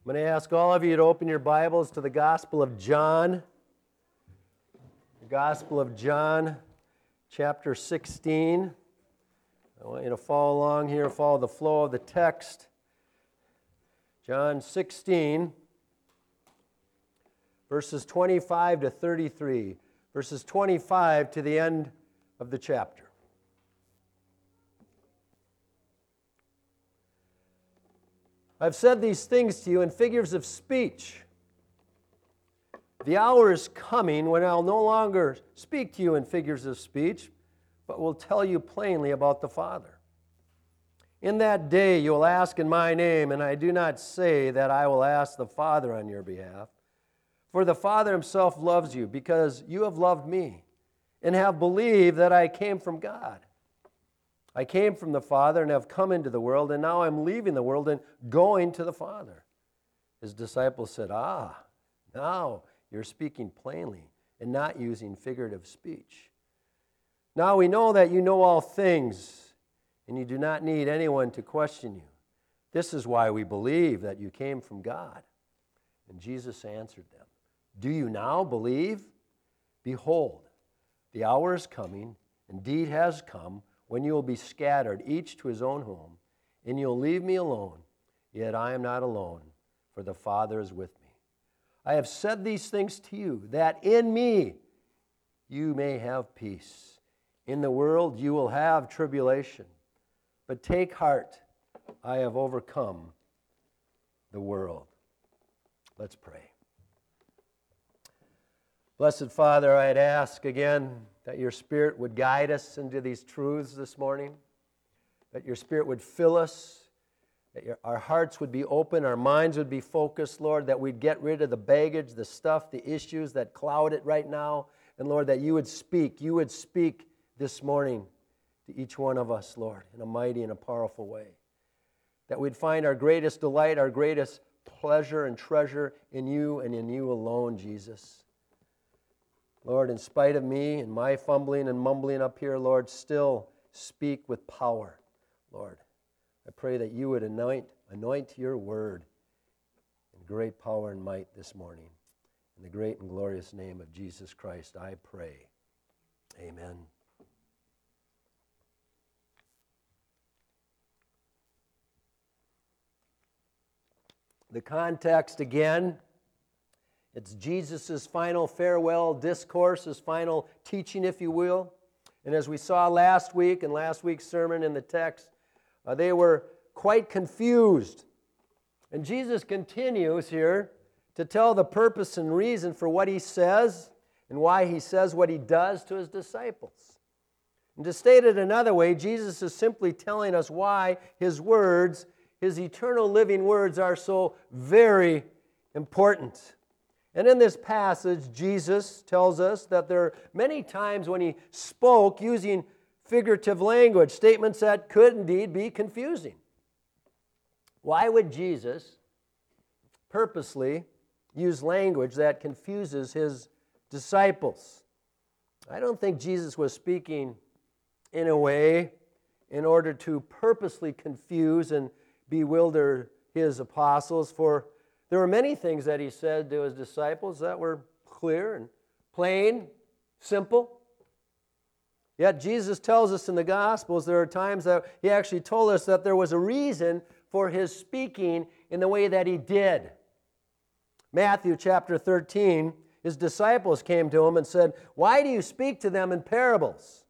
I'm going to ask all of you to open your Bibles to the Gospel of John. The Gospel of John, chapter 16. I want you to follow along here, follow the flow of the text. John 16, verses 25 to 33. Verses 25 to the end of the chapter. I've said these things to you in figures of speech. The hour is coming when I'll no longer speak to you in figures of speech, but will tell you plainly about the Father. In that day you will ask in my name, and I do not say that I will ask the Father on your behalf. For the Father himself loves you, because you have loved me, and have believed that I came from God. I came from the Father and have come into the world, and now I'm leaving the world and going to the Father. His disciples said, now you're speaking plainly and not using figurative speech. Now we know that you know all things, and you do not need anyone to question you. This is why we believe that you came from God. And Jesus answered them, do you now believe? Behold, the hour is coming, indeed has come, when you will be scattered, each to his own home, and you'll leave me alone. Yet I am not alone, for the Father is with me. I have said these things to you, that in me you may have peace. In the world you will have tribulation, but take heart, I have overcome the world. Let's pray. Blessed Father, I'd ask again that your Spirit would guide us into these truths this morning, that your Spirit would fill us, that our hearts would be open, our minds would be focused, Lord, that we'd get rid of the baggage, the stuff, the issues that cloud it right now, and Lord, that you would speak this morning to each one of us, Lord, in a mighty and a powerful way, that we'd find our greatest delight, our greatest pleasure and treasure in you and in you alone, Jesus. Lord, in spite of me and my fumbling and mumbling up here, Lord, still speak with power, Lord. I pray that you would anoint your word in great power and might this morning. In the great and glorious name of Jesus Christ, I pray. Amen. The context again, it's Jesus' final farewell discourse, his final teaching, if you will. And as we saw last week, in last week's sermon in the text, they were quite confused. And Jesus continues here to tell the purpose and reason for what he says and why he says what he does to his disciples. And to state it another way, Jesus is simply telling us why his words, his eternal living words, are so very important. And in this passage, Jesus tells us that there are many times when he spoke using figurative language, statements that could indeed be confusing. Why would Jesus purposely use language that confuses his disciples? I don't think Jesus was speaking in a way in order to purposely confuse and bewilder his apostles, for there were many things that he said to his disciples that were clear and plain, simple. Yet Jesus tells us in the Gospels there are times that he actually told us that there was a reason for his speaking in the way that he did. Matthew chapter 13, his disciples came to him and said, "Why do you speak to them in parables?"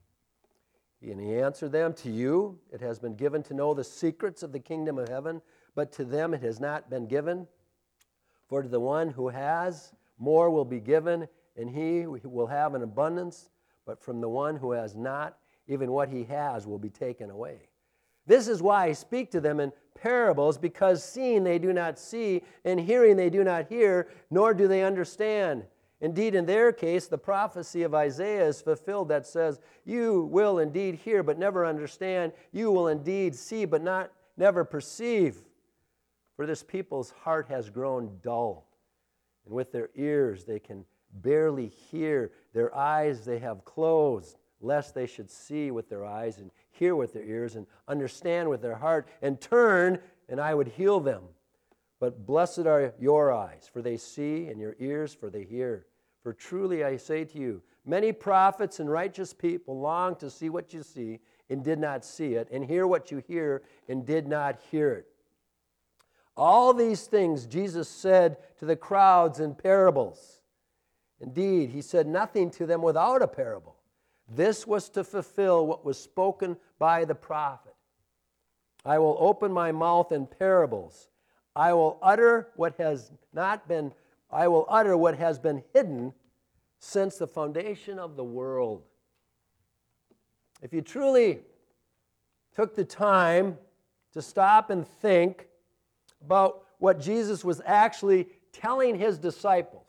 And he answered them, "To you it has been given to know the secrets of the kingdom of heaven, but to them it has not been given. For to the one who has, more will be given, and he will have an abundance. But from the one who has not, even what he has will be taken away. This is why I speak to them in parables, because seeing they do not see, and hearing they do not hear, nor do they understand. Indeed, in their case, the prophecy of Isaiah is fulfilled that says, you will indeed hear, but never understand. You will indeed see, but never perceive. For this people's heart has grown dull, and with their ears they can barely hear. Their eyes they have closed, lest they should see with their eyes and hear with their ears and understand with their heart and turn, and I would heal them. But blessed are your eyes, for they see, and your ears, for they hear. For truly I say to you, many prophets and righteous people long to see what you see and did not see it, and hear what you hear and did not hear it. All these things Jesus said to the crowds in parables. Indeed, he said nothing to them without a parable. This was to fulfill what was spoken by the prophet. I will open my mouth in parables. I will utter what has been hidden since the foundation of the world. If you truly took the time to stop and think about what Jesus was actually telling his disciples,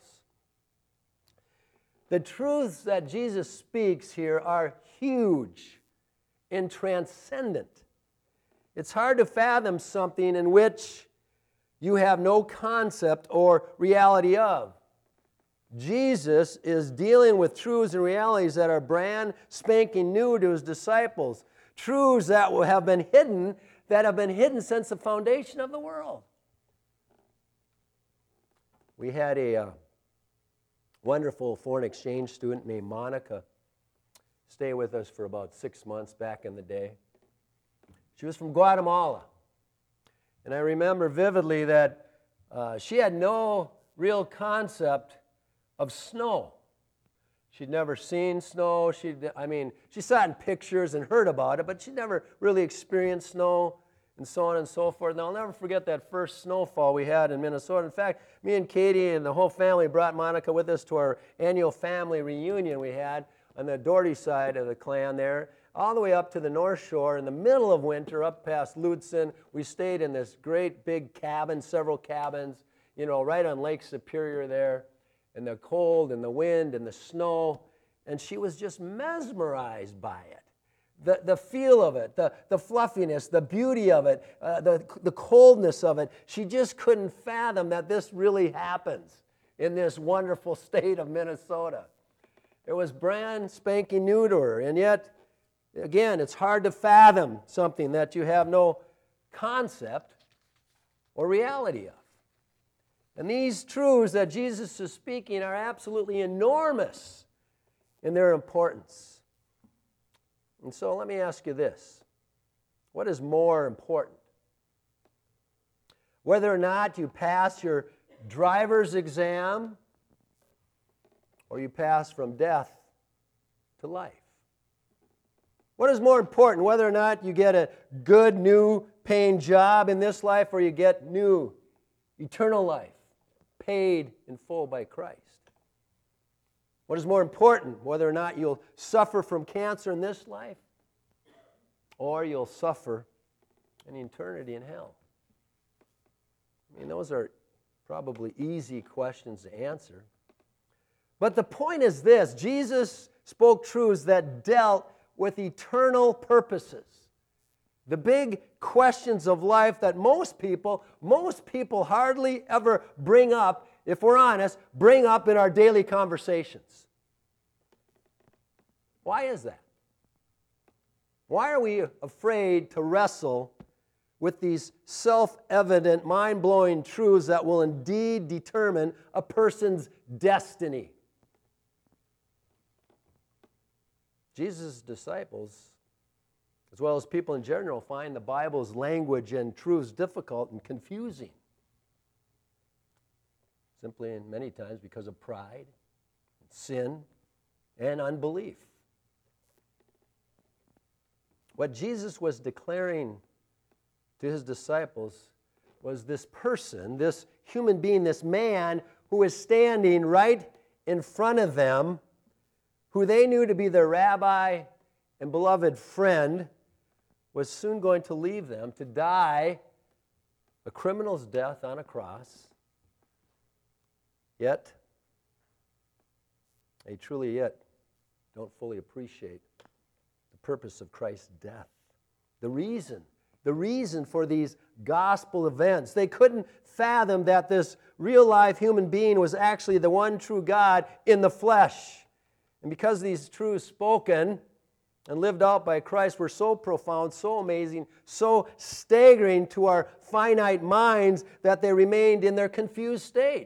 the truths that Jesus speaks here are huge and transcendent. It's hard to fathom something in which you have no concept or reality of. Jesus is dealing with truths and realities that are brand spanking new to his disciples. Truths that have been hidden since the foundation of the world. We had a wonderful foreign exchange student named Monica stay with us for about 6 months back in the day. She was from Guatemala. And I remember vividly that she had no real concept of snow. She'd never seen snow. She saw it in pictures and heard about it, but she'd never really experienced snow and so on and so forth. And I'll never forget that first snowfall we had in Minnesota. In fact, me and Katie and the whole family brought Monica with us to our annual family reunion we had on the Doherty side of the clan there, all the way up to the North Shore in the middle of winter, up past Lutsen. We stayed in this great big cabin, several cabins, right on Lake Superior there, and the cold and the wind and the snow, and she was just mesmerized by it. The feel of it, the fluffiness, the beauty of it, the coldness of it. She just couldn't fathom that this really happens in this wonderful state of Minnesota. It was brand spanking new to her, and yet, again, it's hard to fathom something that you have no concept or reality of. And these truths that Jesus is speaking are absolutely enormous in their importance. And so let me ask you this. What is more important? Whether or not you pass your driver's exam or you pass from death to life? What is more important? Whether or not you get a good, new, paying job in this life or you get new, eternal life, paid in full by Christ? What is more important? Whether or not you'll suffer from cancer in this life or you'll suffer an eternity in hell? Those are probably easy questions to answer. But the point is this: Jesus spoke truths that dealt with eternal purposes. The big questions of life that most people hardly ever bring up, if we're honest, bring up in our daily conversations. Why is that? Why are we afraid to wrestle with these self-evident, mind-blowing truths that will indeed determine a person's destiny? Jesus' disciples, as well as people in general, find the Bible's language and truths difficult and confusing. Simply and many times because of pride, sin, and unbelief. What Jesus was declaring to his disciples was this person, this human being, this man who is standing right in front of them, who they knew to be their rabbi and beloved friend, was soon going to leave them to die a criminal's death on a cross. Yet, they truly don't fully appreciate the purpose of Christ's death. The reason for these gospel events. They couldn't fathom that this real life human being was actually the one true God in the flesh. And because these truths spoken and lived out by Christ were so profound, so amazing, so staggering to our finite minds that they remained in their confused state.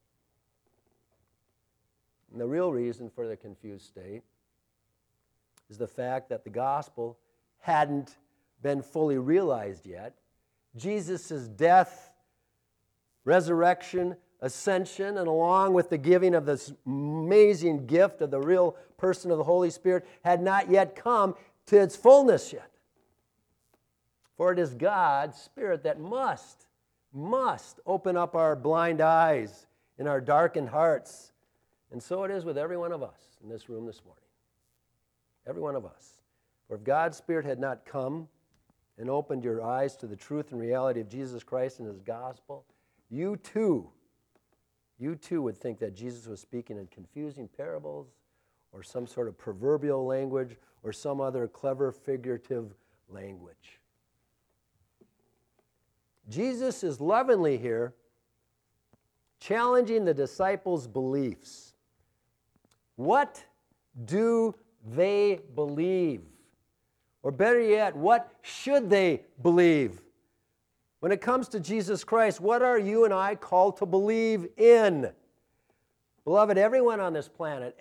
And the real reason for the confused state is the fact that the gospel hadn't been fully realized yet. Jesus' death, resurrection, ascension, and along with the giving of this amazing gift of the real person of the Holy Spirit had not yet come to its fullness yet. For it is God's Spirit that must open up our blind eyes and our darkened hearts. And so it is with every one of us in this room this morning. Every one of us. For if God's Spirit had not come and opened your eyes to the truth and reality of Jesus Christ and His gospel, you too would think that Jesus was speaking in confusing parables or some sort of proverbial language or some other clever figurative language. Jesus is lovingly here challenging the disciples' beliefs. What do they believe? Or better yet, what should they believe? When it comes to Jesus Christ, what are you and I called to believe in? Beloved, everyone on this planet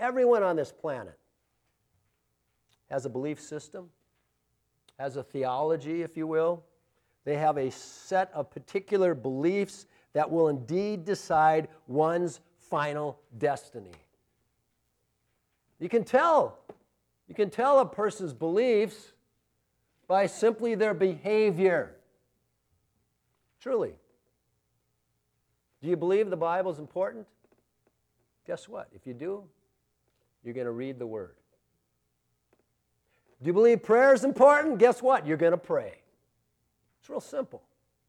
has a belief system, has a theology, if you will. They have a set of particular beliefs that will indeed decide one's final destiny. You can tell a person's beliefs by simply their behavior. Truly. Do you believe the Bible is important? Guess what? If you do, you're going to read the Word. Do you believe prayer is important? Guess what? You're going to pray. It's real simple.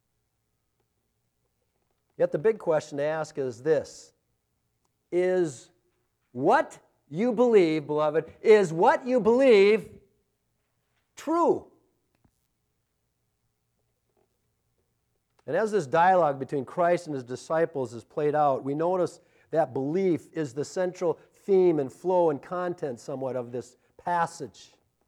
Yet the big question to ask is this: is what you believe, beloved, is what you believe true? And as this dialogue between Christ and His disciples is played out, we notice that belief is the central theme and flow and content somewhat of this passage.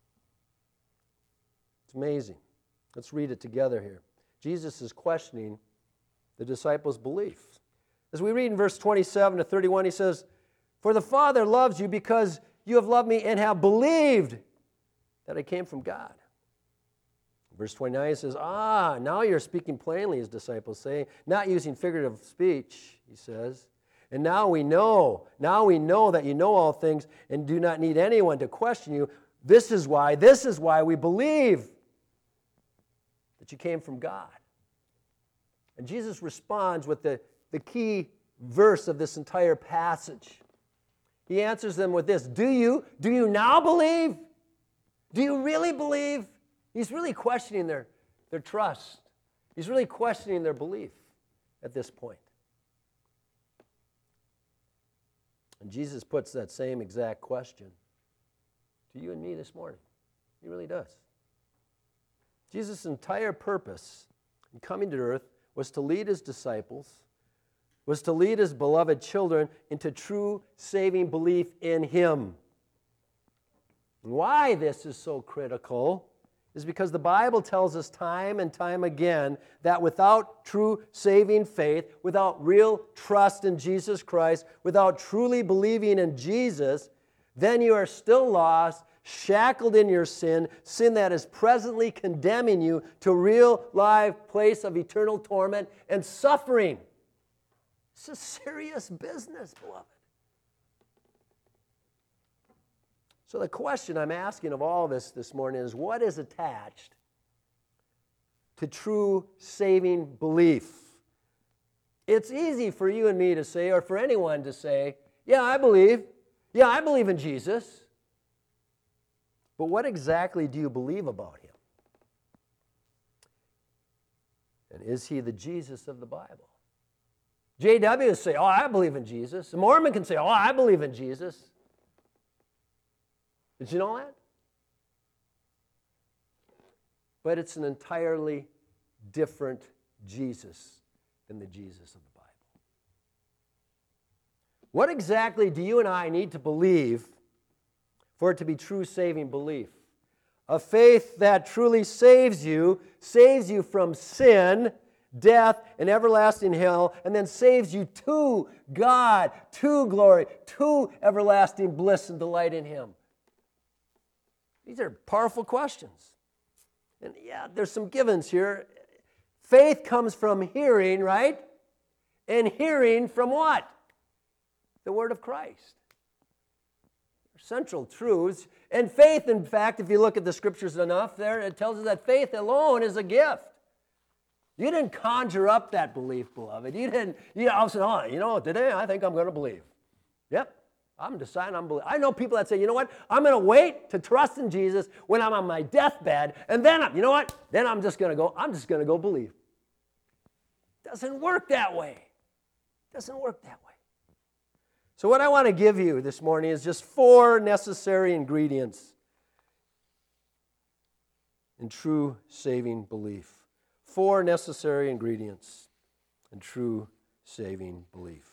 It's amazing. Let's read it together here. Jesus is questioning the disciples' belief. As we read in verse 27 to 31, He says, "For the Father loves you because you have loved me and have believed that I came from God." Verse 29 He says, now you're speaking plainly, His disciples say, not using figurative speech, He says. And now we know that you know all things and do not need anyone to question you. This is why we believe that you came from God. And Jesus responds with the key verse of this entire passage. He answers them with this: Do you now believe? Do you really believe? He's really questioning their trust. He's really questioning their belief at this point. And Jesus puts that same exact question to you and me this morning. He really does. Jesus' entire purpose in coming to earth was to lead His disciples, was to lead His beloved children into true saving belief in Him. Why this is so critical is because the Bible tells us time and time again that without true saving faith, without real trust in Jesus Christ, without truly believing in Jesus, then you are still lost, shackled in your sin that is presently condemning you to a real live place of eternal torment and suffering. It's a serious business, beloved. So the question I'm asking of all of us this morning is, what is attached to true saving belief? It's easy for you and me to say, or for anyone to say, yeah, I believe in Jesus. But what exactly do you believe about Him? And is He the Jesus of the Bible? JW will say, I believe in Jesus. A Mormon can say, I believe in Jesus. Did you know that? But it's an entirely different Jesus than the Jesus of the Bible. What exactly do you and I need to believe for it to be true saving belief? A faith that truly saves you from sin, death, and everlasting hell, and then saves you to God, to glory, to everlasting bliss and delight in Him. These are powerful questions. And yeah, there's some givens here. Faith comes from hearing, right? And hearing from what? The Word of Christ. Central truths. And faith, in fact, if you look at the Scriptures enough there, it tells us that faith alone is a gift. You didn't conjure up that belief, beloved. You didn't, all of a sudden, today I think I'm going to believe. Yep, I'm deciding I'm believing. I know people that say, you know what, I'm going to wait to trust in Jesus when I'm on my deathbed, and then, then I'm just going to go believe. Doesn't work that way. Doesn't work that way. So what I want to give you this morning is just 4 necessary ingredients in true saving belief. 4 necessary ingredients in true saving belief.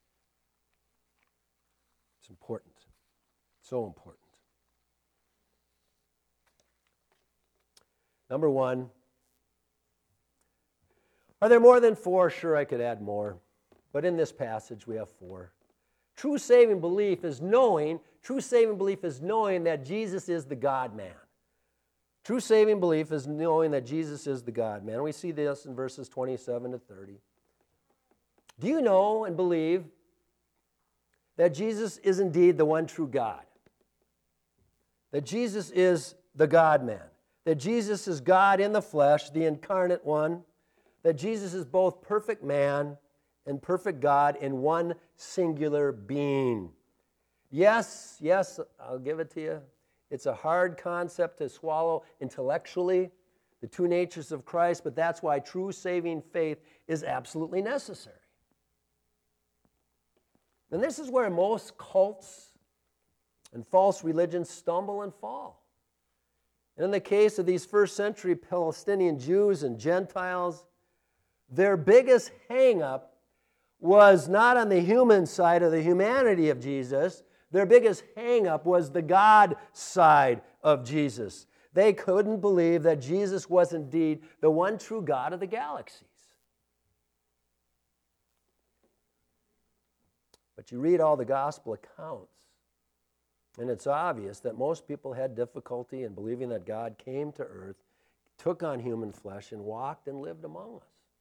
It's important. So important. Number 1. Are there more than 4? Sure, I could add more. But in this passage, we have 4. True saving belief is knowing that Jesus is the God-man. True saving belief is knowing that Jesus is the God-man. We see this in verses 27 to 30. Do you know and believe that Jesus is indeed the one true God? That Jesus is the God-man. That Jesus is God in the flesh, the incarnate one. That Jesus is both perfect man and perfect God in one singular being. Yes, I'll give it to you. It's a hard concept to swallow intellectually, the 2 natures of Christ, but that's why true saving faith is absolutely necessary. And this is where most cults and false religions stumble and fall. And in the case of these first century Palestinian Jews and Gentiles, their biggest hang-up was not on the human side of the humanity of Jesus. Their biggest hang-up was the God side of Jesus. They couldn't believe that Jesus was indeed the one true God of the galaxies. But you read all the gospel accounts, and it's obvious that most people had difficulty in believing that God came to earth, took on human flesh, and walked and lived among us.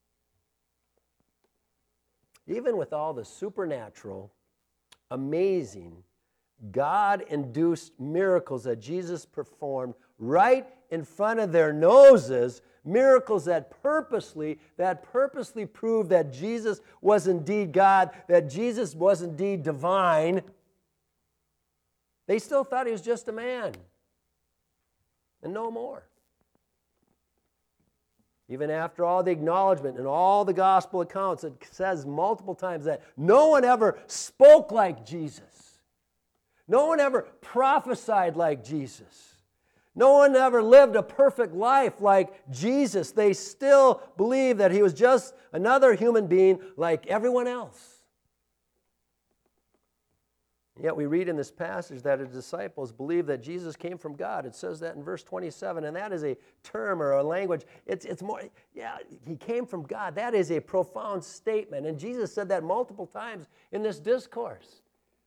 Even with all the supernatural, amazing, God-induced miracles that Jesus performed right in front of their noses, miracles that purposely proved that Jesus was indeed God, that Jesus was indeed divine, they still thought He was just a man and no more. Even after all the acknowledgement and all the gospel accounts, it says multiple times that no one ever spoke like Jesus. No one ever prophesied like Jesus. No one ever lived a perfect life like Jesus. They still believe that He was just another human being like everyone else. Yet we read in this passage that His disciples believed that Jesus came from God. It says that in verse 27, and that is a term or a language. It's more, He came from God. That is a profound statement. And Jesus said that multiple times in this discourse.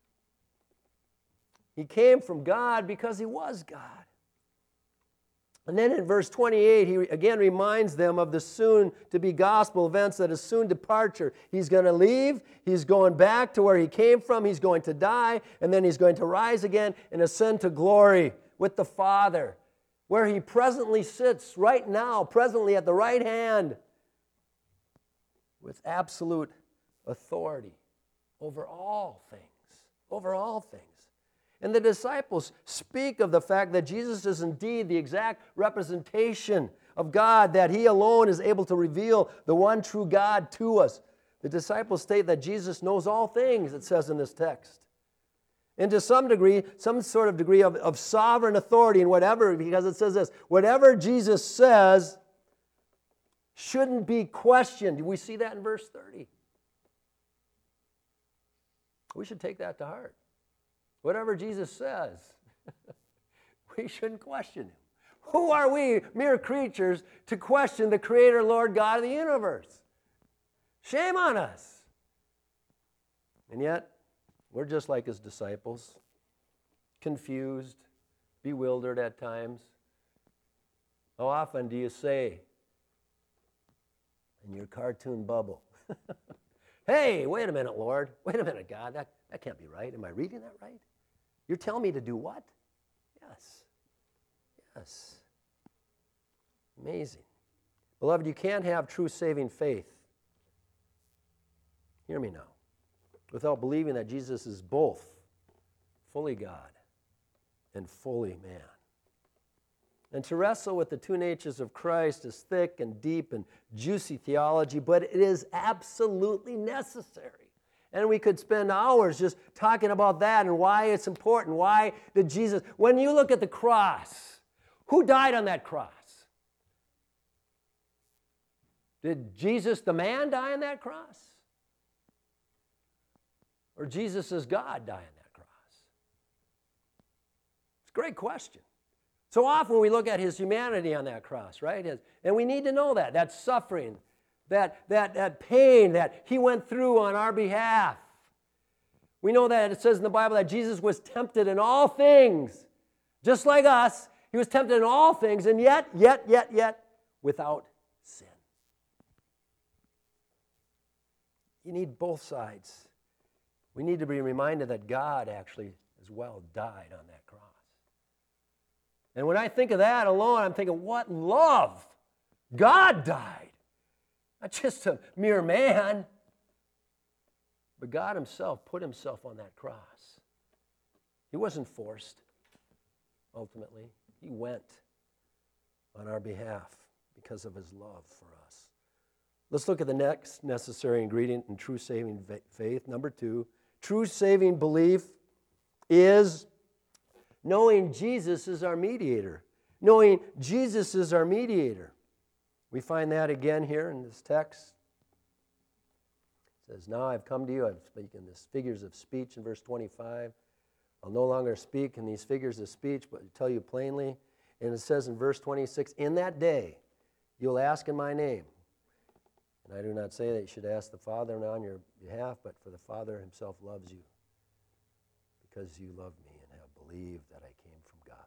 He came from God because He was God. And then in verse 28, He again reminds them of the soon-to-be gospel events, that His soon departure. He's going to leave. He's going back to where He came from. He's going to die, and then He's going to rise again and ascend to glory with the Father, where He presently sits right now, presently at the right hand, with absolute authority over all things, over all things. And the disciples speak of the fact that Jesus is indeed the exact representation of God, that He alone is able to reveal the one true God to us. The disciples state that Jesus knows all things, it says in this text. And to some degree, some sort of degree of sovereign authority in whatever, because it says this, whatever Jesus says shouldn't be questioned. We see that in verse 30. We should take that to heart. Whatever Jesus says, we shouldn't question Him. Who are we, mere creatures, to question the Creator, Lord God of the universe? Shame on us. And yet, we're just like his disciples, confused, bewildered at times. How often do you say in your cartoon bubble, hey, wait a minute, Lord. Wait a minute, God. That can't be right. Am I reading that right? You're telling me to do what? Yes. Yes. Amazing. Beloved, you can't have true saving faith. Hear me now. Without believing that Jesus is both fully God and fully man. And to wrestle with the two natures of Christ is thick and deep and juicy theology, but it is absolutely necessary. And we could spend hours just talking about that and why it's important. Why did Jesus... When you look at the cross, who died on that cross? Did Jesus the man die on that cross? Or Jesus as God die on that cross? It's a great question. So often we look at his humanity on that cross, right? And we need to know that suffering, that pain that he went through on our behalf. We know that it says in the Bible that Jesus was tempted in all things, just like us. He was tempted in all things, and yet, without sin. You need both sides. We need to be reminded that God actually as well died on that cross. And when I think of that alone, I'm thinking, what love! God died. Not just a mere man, but God himself put himself on that cross. He wasn't forced, ultimately. He went on our behalf because of his love for us. Let's look at the next necessary ingredient in true saving faith. Number 2, true saving belief is knowing Jesus is our mediator. Knowing Jesus is our mediator. We find that again here in this text. It says, now I've come to you, I've spoken this figures of speech in verse 25. I'll no longer speak in these figures of speech, but tell you plainly. And it says in verse 26, in that day you'll ask in my name. And I do not say that you should ask the Father on your behalf, but for the Father himself loves you, because you love me and have believed that I came from God.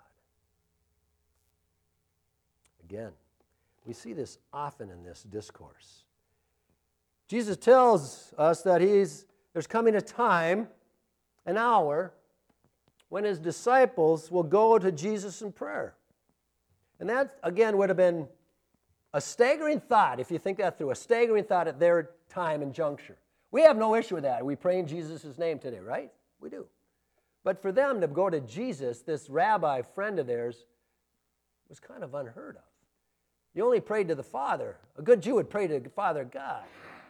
Again, we see this often in this discourse. Jesus tells us that there's coming a time, an hour, when his disciples will go to Jesus in prayer. And that, again, would have been a staggering thought, if you think that through, a staggering thought at their time and juncture. We have no issue with that. We pray in Jesus' name today, right? We do. But for them to go to Jesus, this rabbi friend of theirs, was kind of unheard of. You only prayed to the Father. A good Jew would pray to the Father God.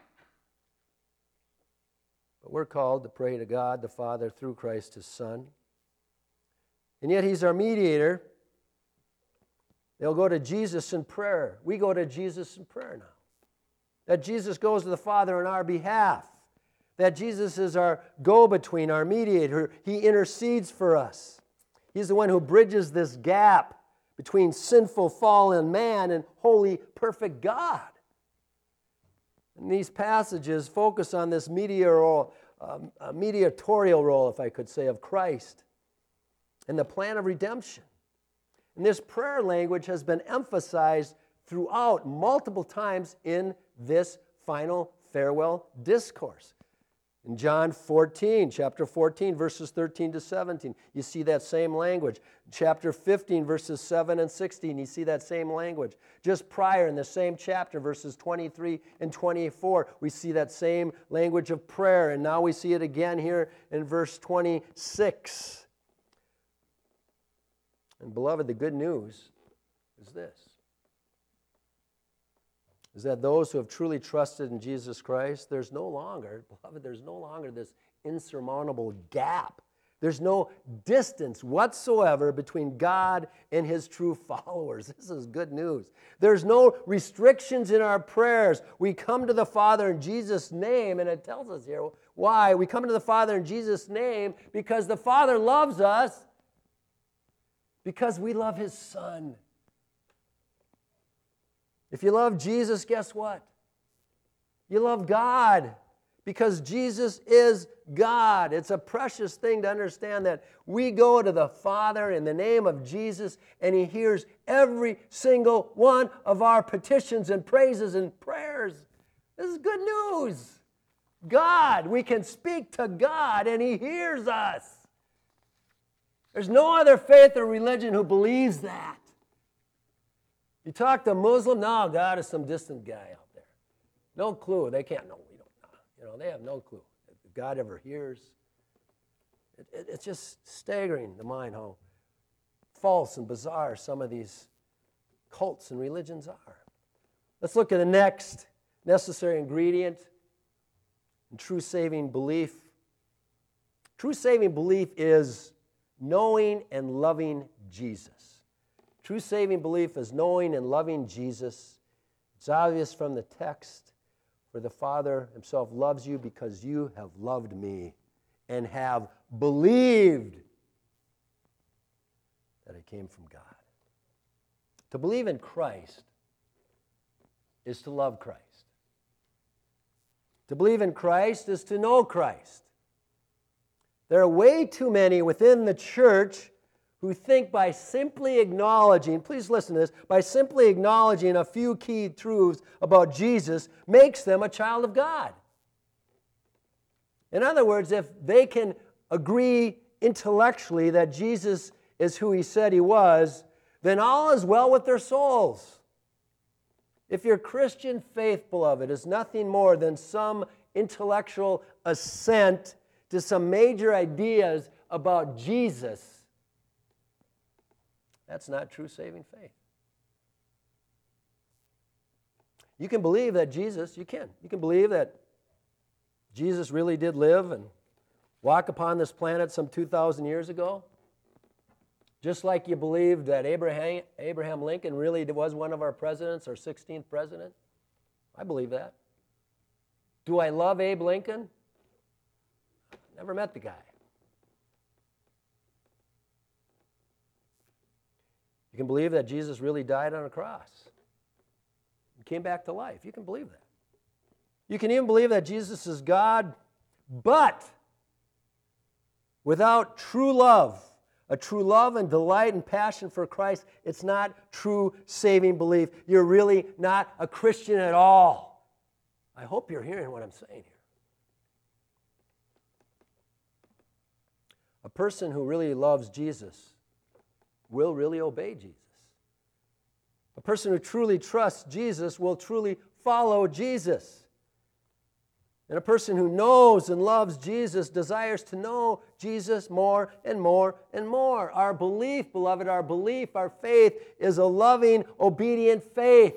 But we're called to pray to God the Father through Christ his Son. And yet he's our mediator. They'll go to Jesus in prayer. We go to Jesus in prayer now. That Jesus goes to the Father on our behalf. That Jesus is our go-between, our mediator. He intercedes for us. He's the one who bridges this gap between sinful, fallen man and holy, perfect God. And these passages focus on this mediatorial role, if I could say, of Christ and the plan of redemption. And this prayer language has been emphasized throughout multiple times in this final farewell discourse. In John 14, chapter 14, verses 13 to 17, you see that same language. Chapter 15, verses 7 and 16, you see that same language. Just prior in the same chapter, verses 23 and 24, we see that same language of prayer. And now we see it again here in verse 26. And beloved, the good news is this. Is that those who have truly trusted in Jesus Christ, there's no longer this insurmountable gap. There's no distance whatsoever between God and his true followers. This is good news. There's no restrictions in our prayers. We come to the Father in Jesus' name, and it tells us here why. We come to the Father in Jesus' name because the Father loves us, because we love his Son. If you love Jesus, guess what? You love God, because Jesus is God. It's a precious thing to understand that we go to the Father in the name of Jesus, and He hears every single one of our petitions and praises and prayers. This is good news. God, we can speak to God, and He hears us. There's no other faith or religion who believes that. You talk to a Muslim, no, God is some distant guy out there. No clue. They can't know. We don't know. They have no clue. If God ever hears. It's just staggering the mind how false and bizarre some of these cults and religions are. Let's look at the next necessary ingredient in true saving belief. True saving belief is knowing and loving Jesus. True saving belief is knowing and loving Jesus. It's obvious from the text, for the Father Himself loves you because you have loved me and have believed that I came from God. To believe in Christ is to love Christ. To believe in Christ is to know Christ. There are way too many within the church who think by simply acknowledging, please listen to this, by simply acknowledging a few key truths about Jesus makes them a child of God. In other words, if they can agree intellectually that Jesus is who He said He was, then all is well with their souls. If your Christian faith, beloved, is nothing more than some intellectual assent to some major ideas about Jesus, that's not true saving faith. You can believe that Jesus, you can believe that Jesus really did live and walk upon this planet some 2,000 years ago. Just like you believe that Abraham Lincoln really was one of our presidents, our 16th president. I believe that. Do I love Abe Lincoln? Never met the guy. You can believe that Jesus really died on a cross and came back to life. You can believe that. You can even believe that Jesus is God, but without true love, a true love and delight and passion for Christ, it's not true saving belief. You're really not a Christian at all. I hope you're hearing what I'm saying here. A person who really loves Jesus will really obey Jesus. A person who truly trusts Jesus will truly follow Jesus. And a person who knows and loves Jesus desires to know Jesus more and more and more. Our belief, beloved, our faith is a loving, obedient faith.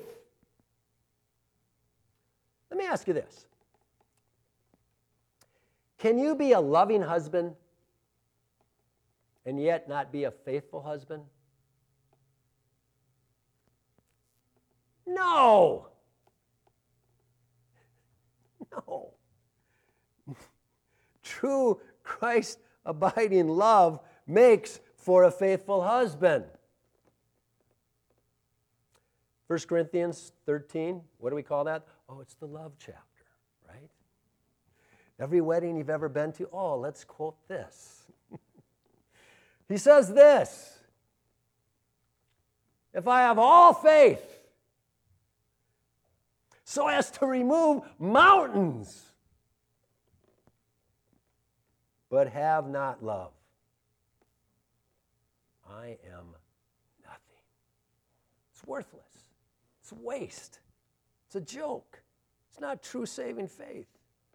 Let me ask you this. Can you be a loving husband and yet not be a faithful husband? No. No. True Christ-abiding love makes for a faithful husband. 1 Corinthians 13, what do we call that? Oh, it's the love chapter, right? Every wedding you've ever been to, oh, let's quote this. He says this, if I have all faith so as to remove mountains, but have not love, I am nothing. It's worthless. It's waste. It's a joke. It's not true saving faith.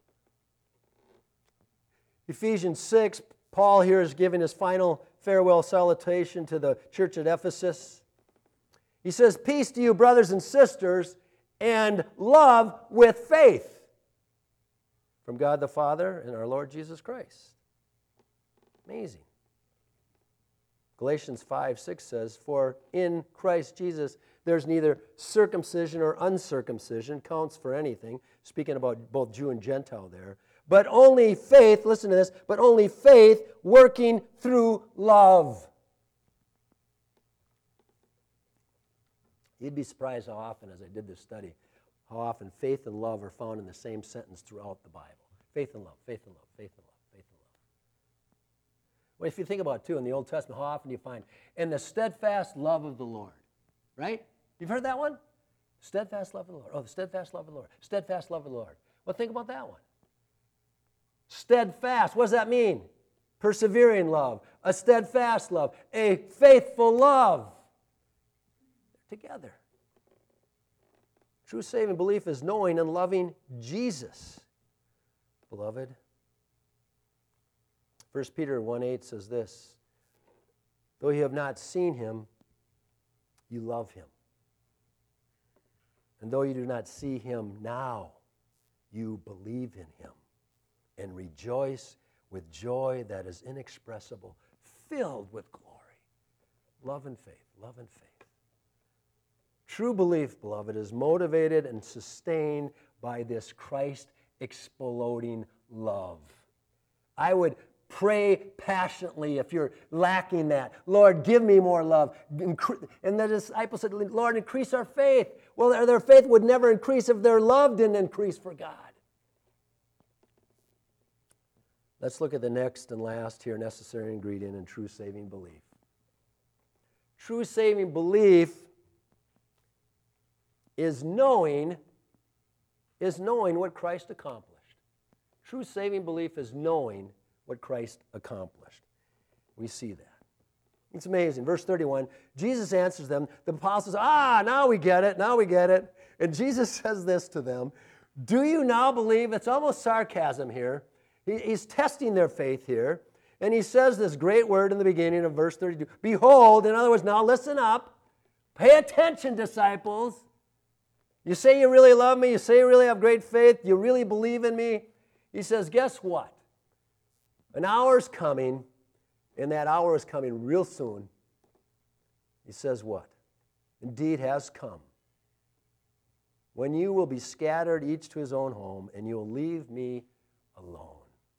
Ephesians 6, Paul here is giving his final farewell salutation to the church at Ephesus. He says, peace to you, brothers and sisters, and love with faith from God the Father and our Lord Jesus Christ. Amazing. Galatians 5:6 says, for in Christ Jesus there's neither circumcision or uncircumcision, counts for anything, speaking about both Jew and Gentile there, but only faith, listen to this, but only faith working through love. You'd be surprised how often, as I did this study, how often faith and love are found in the same sentence throughout the Bible. Faith and love, faith and love, faith and love, faith and love. Well, if you think about it, too, in the Old Testament, how often do you find, and the steadfast love of the Lord, right? You've heard that one? Steadfast love of the Lord. Oh, the steadfast love of the Lord. Steadfast love of the Lord. Well, think about that one. Steadfast, what does that mean? Persevering love, a steadfast love, a faithful love. They're together. True saving belief is knowing and loving Jesus. Beloved, 1 Peter 1:8 says this, though you have not seen him, you love him. And though you do not see him now, you believe in him and rejoice with joy that is inexpressible, filled with glory. Love and faith, love and faith. True belief, beloved, is motivated and sustained by this Christ-exploding love. I would pray passionately if you're lacking that. Lord, give me more love. And the disciples said, Lord, increase our faith. Well, their faith would never increase if their love didn't increase for God. Let's look at the next and last here necessary ingredient in true saving belief. True saving belief is knowing what Christ accomplished. True saving belief is knowing what Christ accomplished. We see that. It's amazing. Verse 31, Jesus answers them. The apostles, now we get it, now we get it. And Jesus says this to them, do you now believe? It's almost sarcasm here. He's testing their faith here. And he says this great word in the beginning of verse 32. Behold, in other words, now listen up. Pay attention, disciples. You say you really love me. You say you really have great faith. You really believe in me. He says, guess what? An hour's coming, and that hour is coming real soon. He says what? Indeed has come. When you will be scattered each to his own home, and you will leave me alone.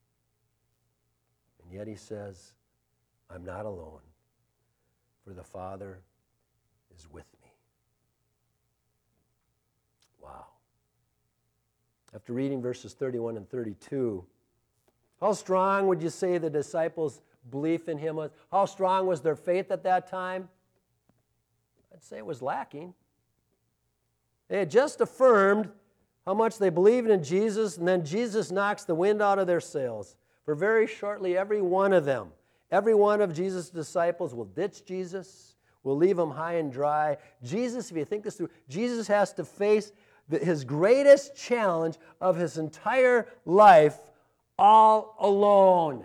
And yet he says, I'm not alone, for the Father is with me. Wow. After reading verses 31 and 32, how strong would you say the disciples' belief in him was? How strong was their faith at that time? I'd say it was lacking. They had just affirmed how much they believed in Jesus, and then Jesus knocks the wind out of their sails. For very shortly, every one of them, every one of Jesus' disciples will ditch Jesus, will leave him high and dry. Jesus, if you think this through, Jesus has to face his greatest challenge of his entire life all alone.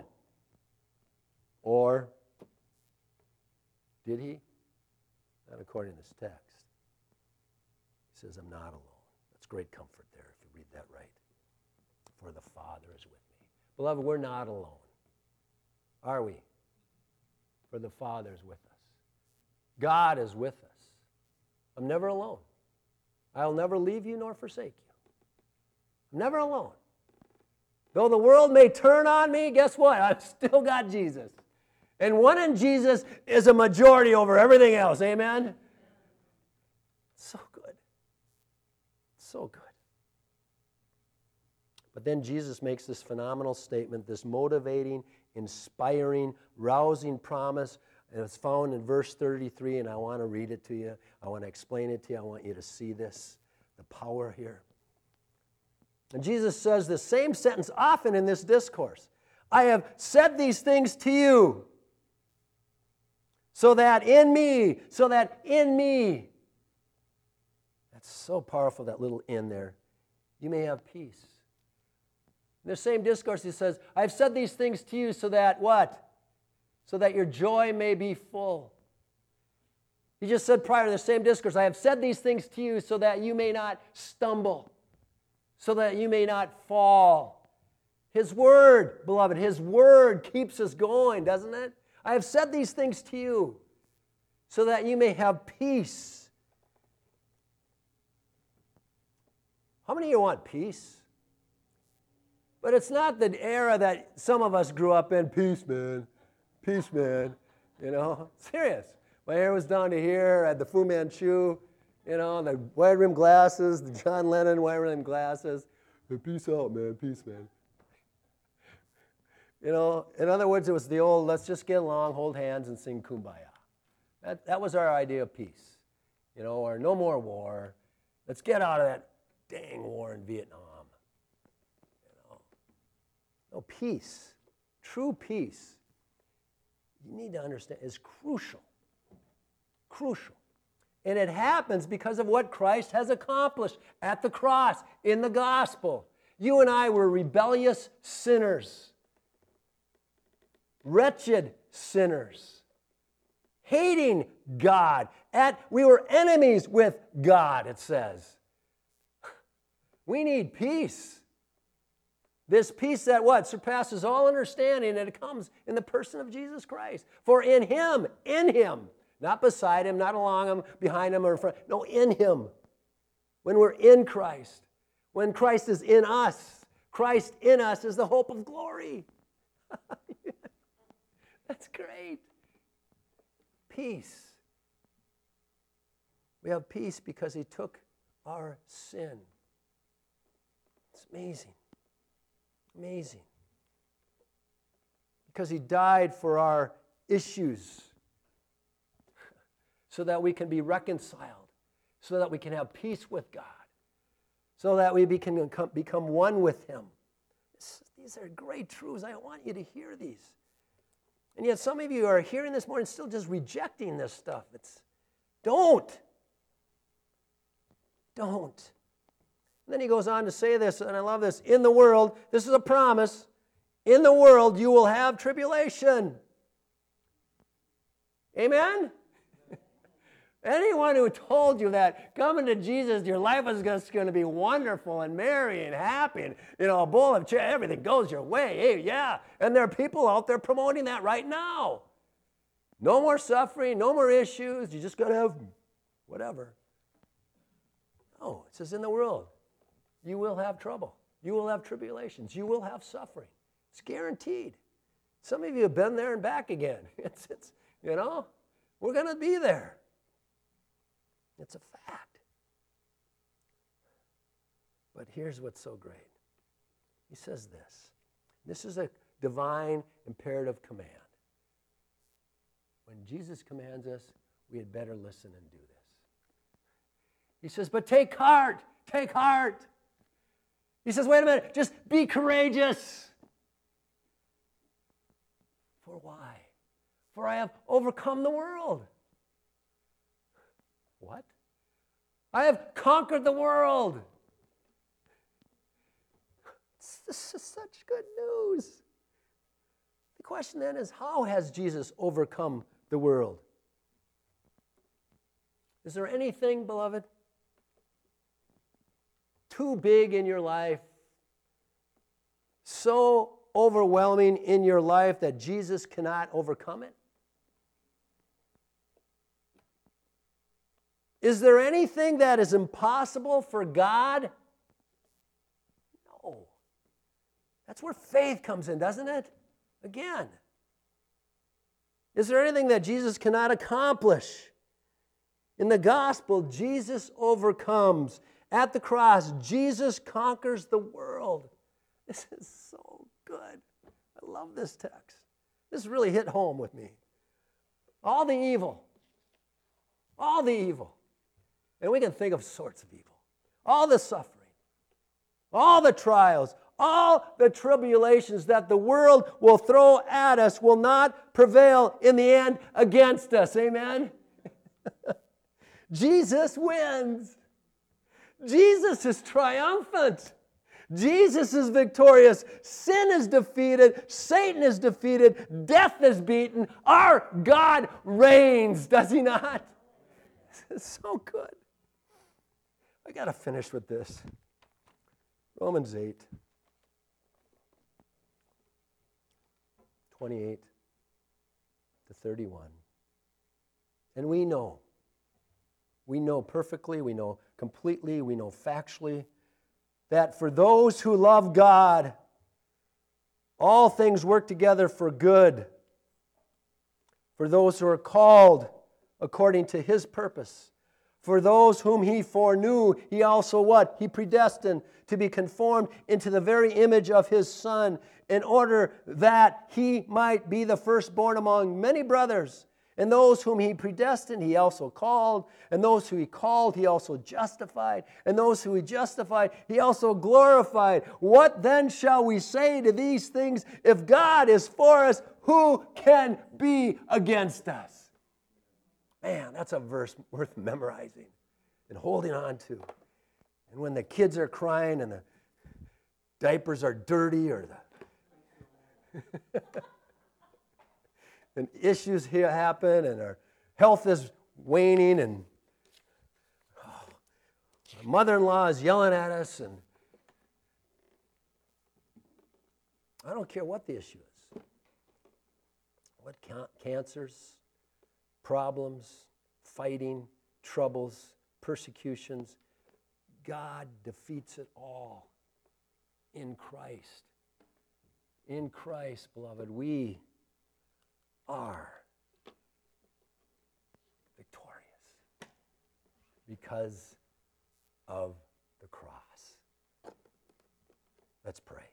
Or did he? Not according to this text. He says, I'm not alone. That's great comfort there if you read that right. For the Father is with me. Beloved, we're not alone. Are we? For the Father is with us. God is with us. I'm never alone. I'll never leave you nor forsake you. I'm never alone. Though the world may turn on me, guess what? I've still got Jesus. And one in Jesus is a majority over everything else. Amen? So good. So good. But then Jesus makes this phenomenal statement, this motivating, inspiring, rousing promise. And it's found in verse 33, and I want to read it to you. I want to explain it to you. I want you to see this, the power here. And Jesus says the same sentence often in this discourse. I have said these things to you, so that in me, that's so powerful, that little in there, you may have peace. In the same discourse, he says, I've said these things to you so that what? So that your joy may be full. He just said prior to the same discourse, I have said these things to you so that you may not stumble, so that you may not fall. His word, beloved, his word keeps us going, doesn't it? I have said these things to you so that you may have peace. How many of you want peace? But it's not the era that some of us grew up in. Peace, man. Peace, man. You know, serious. My hair was down to here. I had the Fu Manchu. the wide-rimmed glasses, the John Lennon wide-rimmed glasses. Hey, peace out, man. Peace, man. In other words, it was the old, let's just get along, hold hands, and sing Kumbaya. That was our idea of peace. Or no more war. Let's get out of that dang war in Vietnam. No, peace, true peace, you need to understand, is crucial. Crucial. And it happens because of what Christ has accomplished at the cross, in the gospel. You and I were rebellious sinners, wretched sinners, hating God. We were enemies with God, it says. We need peace. This peace that what? Surpasses all understanding, and it comes in the person of Jesus Christ. For in Him, not beside Him, not along Him, behind Him, or in front. No, in Him. When we're in Christ, when Christ is in us, Christ in us is the hope of glory. That's great. Peace. We have peace because He took our sin. It's amazing. Amazing. Because He died for our issues so that we can be reconciled, so that we can have peace with God, so that we can become one with Him. These are great truths. I want you to hear these. And yet some of you are hearing this morning still just rejecting this stuff. Don't. And then he goes on to say this, and I love this. In the world, this is a promise, in the world you will have tribulation. Amen? Anyone who told you that coming to Jesus, your life is just going to be wonderful and merry and happy, and, a bowl of cherry, everything goes your way. Hey, yeah. And there are people out there promoting that right now. No more suffering, no more issues. You just got to have whatever. No, it says in the world. You will have trouble. You will have tribulations. You will have suffering. It's guaranteed. Some of you have been there and back again. We're going to be there. It's a fact. But here's what's so great. He says this. This is a divine imperative command. When Jesus commands us, we had better listen and do this. He says, but take heart. Take heart. He says, wait a minute, just be courageous. For why? For I have overcome the world. What? I have conquered the world. This is such good news. The question then is, how has Jesus overcome the world? Is there anything, beloved, too big in your life, so overwhelming in your life that Jesus cannot overcome it? Is there anything that is impossible for God? No. That's where faith comes in, doesn't it? Again. Is there anything that Jesus cannot accomplish? In the gospel, Jesus overcomes. At the cross, Jesus conquers the world. This is so good. I love this text. This really hit home with me. All the evil. And we can think of sorts of evil. All the suffering. All the trials. All the tribulations that the world will throw at us will not prevail in the end against us. Amen? Jesus wins. Jesus is triumphant. Jesus is victorious. Sin is defeated. Satan is defeated. Death is beaten. Our God reigns, does He not? It's so good. I got to finish with this. Romans 8, 28 to 31. And we know perfectly, we know completely, we know factually, that for those who love God, all things work together for good, for those who are called according to His purpose. For those whom he foreknew, he also what? He predestined to be conformed into the very image of his Son, in order that he might be the firstborn among many brothers. And those whom he predestined, he also called. And those who he called, he also justified. And those who he justified, he also glorified. What then shall we say to these things? If God is for us, who can be against us? Man, that's a verse worth memorizing and holding on to. And when the kids are crying and the diapers are dirty or the and issues here happen and our health is waning and our mother-in-law is yelling at us, and I don't care what the issue is. What cancers, problems, fighting, troubles, persecutions, God defeats it all in Christ. In Christ, beloved, we are victorious because of the cross. Let's pray.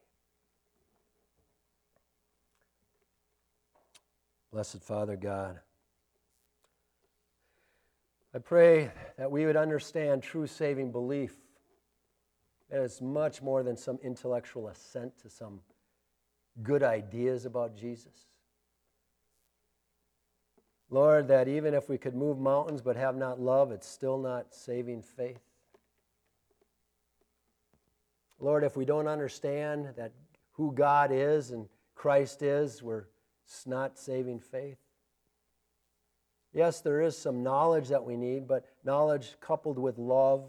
Blessed Father God, I pray that we would understand true saving belief. That it's much more than some intellectual assent to some good ideas about Jesus. Lord, that even if we could move mountains but have not love, it's still not saving faith. Lord, if we don't understand that who God is and Christ is, it's not saving faith. Yes, there is some knowledge that we need, but knowledge coupled with love.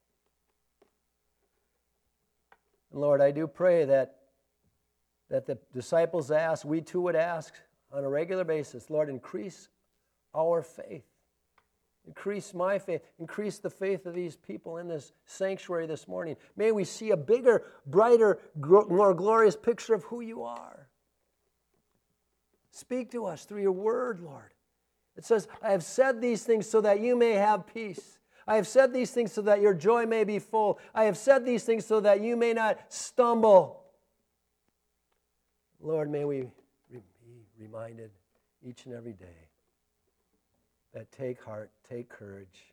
And Lord, I do pray that the disciples asked, we too would ask on a regular basis, Lord, increase our faith. Increase my faith. Increase the faith of these people in this sanctuary this morning. May we see a bigger, brighter, more glorious picture of who you are. Speak to us through your word, Lord. It says, I have said these things so that you may have peace. I have said these things so that your joy may be full. I have said these things so that you may not stumble. Lord, may we be reminded each and every day that take heart, take courage.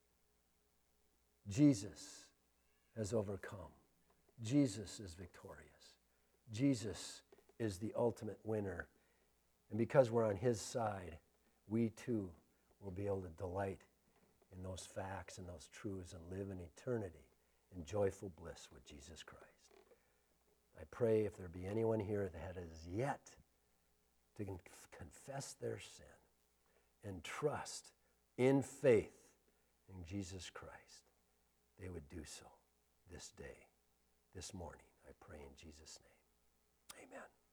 Jesus has overcome. Jesus is victorious. Jesus is the ultimate winner. And because we're on his side, we too will be able to delight in those facts and those truths and live in eternity in joyful bliss with Jesus Christ. I pray if there be anyone here that has yet to confess their sin and trust in faith in Jesus Christ, they would do so this day, this morning. I pray in Jesus' name. Amen.